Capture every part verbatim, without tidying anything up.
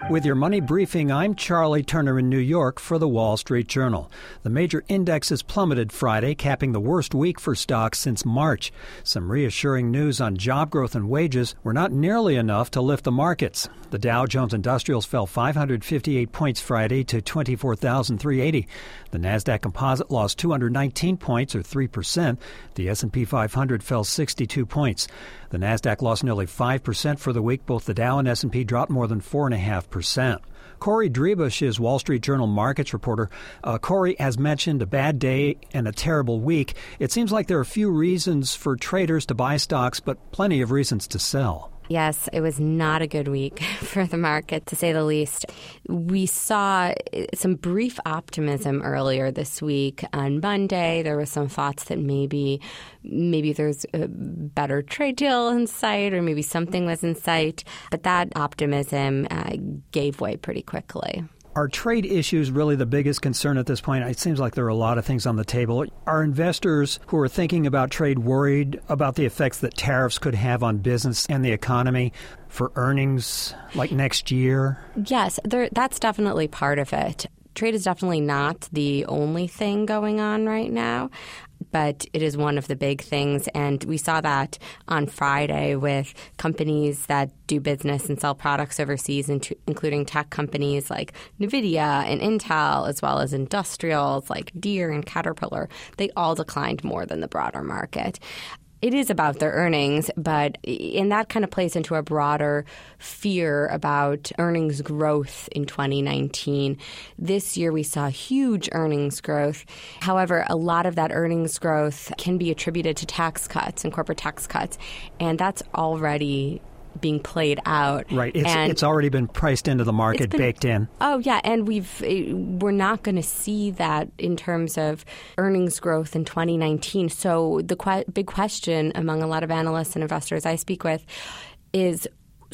With your money briefing, I'm Charlie Turner in New York for the Wall Street Journal. The major indexes plummeted Friday, capping the worst week for stocks since March. Some reassuring news on job growth and wages were not nearly enough to lift the markets. The Dow Jones Industrials fell five hundred fifty-eight points Friday to twenty-four thousand three hundred eighty. The Nasdaq Composite lost two hundred nineteen points, or three percent. The S and P five hundred fell sixty-two points. The Nasdaq lost nearly five percent for the week. Both the Dow and S and P dropped more than four point five percent. Corey Drebush is Wall Street Journal markets reporter. Uh, Corey, as mentioned, a bad day and a terrible week. It seems like there are few reasons for traders to buy stocks, but plenty of reasons to sell. Yes, it was not a good week for the market, to say the least. We saw some brief optimism earlier this week. On Monday, there were some thoughts that maybe maybe there's a better trade deal in sight, or maybe something was in sight. But that optimism uh, gave way pretty quickly. Are trade issues really the biggest concern at this point? It seems like there are a lot of things on the table. Are investors who are thinking about trade worried about the effects that tariffs could have on business and the economy for earnings like next year? Yes, there, that's definitely part of it. Trade is definitely not the only thing going on right now, but it is one of the big things. And we saw that on Friday with companies that do business and sell products overseas, including tech companies like NVIDIA and Intel, as well as industrials like Deere and Caterpillar. They all declined more than the broader market. It is about their earnings, but and that kind of plays into a broader fear about earnings growth in twenty nineteen. This year we saw huge earnings growth. However, a lot of that earnings growth can be attributed to tax cuts and corporate tax cuts, and that's already being played out. Right. It's and it's already been priced into the market, been, baked in. Oh, yeah. And we've we're not going to see that in terms of earnings growth in twenty nineteen. So the que- big question among a lot of analysts and investors I speak with is,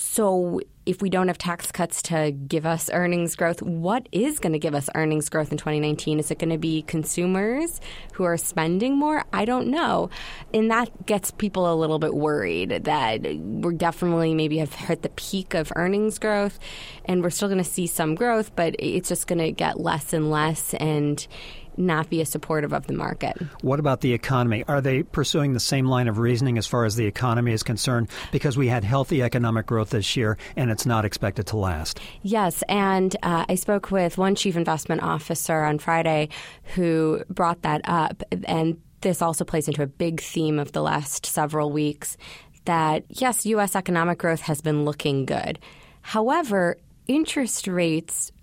so if we don't have tax cuts to give us earnings growth, what is going to give us earnings growth in twenty nineteen? Is it going to be consumers who are spending more? I don't know. And that gets people a little bit worried that we're definitely maybe have hit the peak of earnings growth, and we're still going to see some growth, but it's just going to get less and less and not be as supportive of the market. What about the economy? Are they pursuing the same line of reasoning as far as the economy is concerned? Because we had healthy economic growth this year, and it's not expected to last. Yes, and uh, I spoke with one chief investment officer on Friday who brought that up, and this also plays into a big theme of the last several weeks, that yes, U S economic growth has been looking good. However, interest rates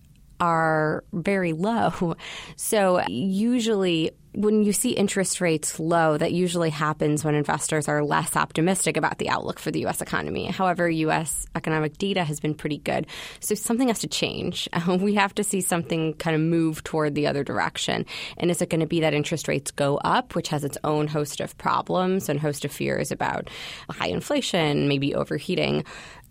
are very low. So usually when you see interest rates low, that usually happens when investors are less optimistic about the outlook for the U S economy. However, U S economic data has been pretty good. So something has to change. We have to see something kind of move toward the other direction. And is it going to be that interest rates go up, which has its own host of problems and host of fears about high inflation, maybe overheating?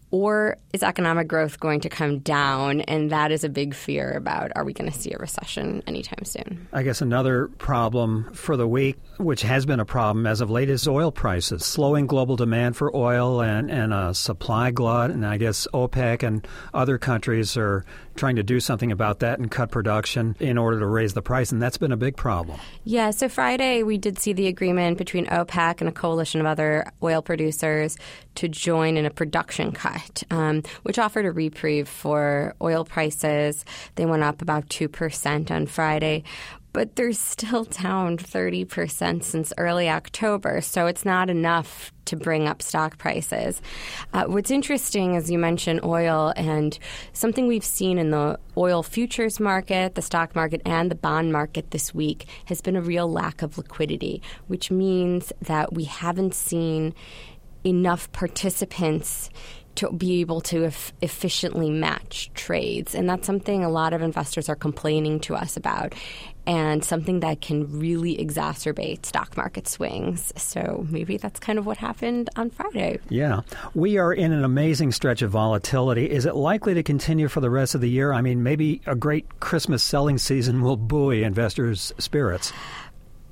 Or is economic growth going to come down? And that is a big fear about, are we going to see a recession anytime soon? I guess another problem for the week, which has been a problem as of late, is oil prices. Slowing global demand for oil and, and a supply glut. And I guess OPEC and other countries are trying to do something about that and cut production in order to raise the price. And that's been a big problem. Yeah. So Friday, we did see the agreement between OPEC and a coalition of other oil producers to join in a production cut, um, which offered a reprieve for oil prices. They went up about two percent on Friday, but they're still down thirty percent since early October. So it's not enough to bring up stock prices. Uh, what's interesting, as you mentioned, oil, and something we've seen in the oil futures market, the stock market, and the bond market this week has been a real lack of liquidity, which means that we haven't seen enough participants to be able to e- efficiently match trades. And that's something a lot of investors are complaining to us about, and something that can really exacerbate stock market swings. So maybe that's kind of what happened on Friday. Yeah. We are in an amazing stretch of volatility. Is it likely to continue for the rest of the year? I mean, maybe a great Christmas selling season will buoy investors' spirits.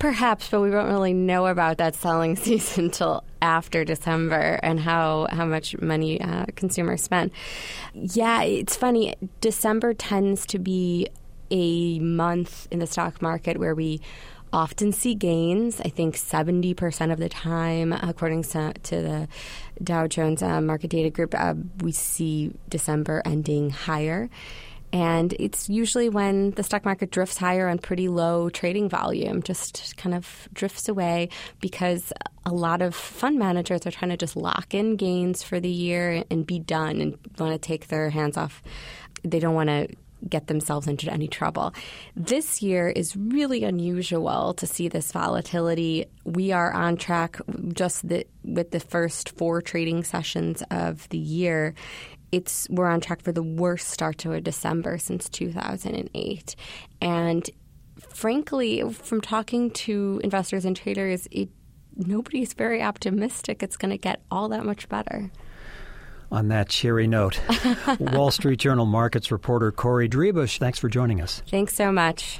Perhaps, but we won't really know about that selling season until after December and how, how much money uh, consumers spend. Yeah, it's funny. December tends to be a month in the stock market where we often see gains. I think seventy percent of the time, according to, to the Dow Jones uh, Market Data Group, uh, we see December ending higher. And it's usually when the stock market drifts higher on pretty low trading volume, just kind of drifts away because a lot of fund managers are trying to just lock in gains for the year and be done and want to take their hands off. They don't want to get themselves into any trouble. This year is really unusual to see this volatility. We are on track just the, with the first four trading sessions of the year. It's we're on track for the worst start to a December since two thousand eight. And frankly, from talking to investors and traders, it, nobody's very optimistic it's going to get all that much better. On that cheery note, Wall Street Journal markets reporter Corey Driebusch, thanks for joining us. Thanks so much.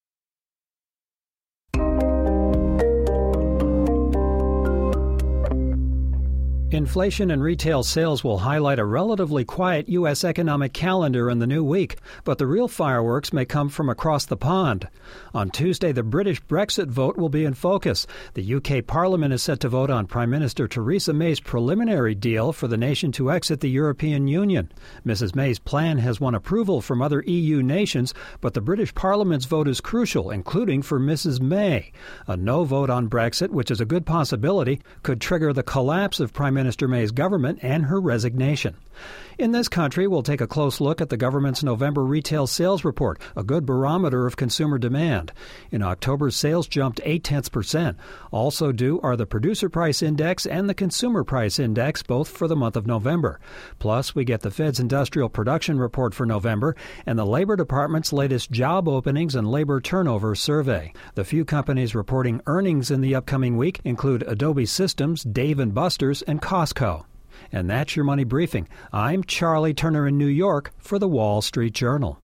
Inflation and retail sales will highlight a relatively quiet U S economic calendar in the new week, but the real fireworks may come from across the pond. On Tuesday, the British Brexit vote will be in focus. The U K Parliament is set to vote on Prime Minister Theresa May's preliminary deal for the nation to exit the European Union. Missus May's plan has won approval from other E U nations, but the British Parliament's vote is crucial, including for Missus May. A no vote on Brexit, which is a good possibility, could trigger the collapse of Prime Minister May's government and her resignation. In this country, we'll take a close look at the government's November retail sales report, a good barometer of consumer demand. In October, sales jumped eight tenths percent. Also due are the Producer Price Index and the Consumer Price Index, both for the month of November. Plus, we get the Fed's Industrial Production Report for November and the Labor Department's latest job openings and labor turnover survey. The few companies reporting earnings in the upcoming week include Adobe Systems, Dave and Buster's, and Costco. And that's your Money Briefing. I'm Charlie Turner in New York for the Wall Street Journal.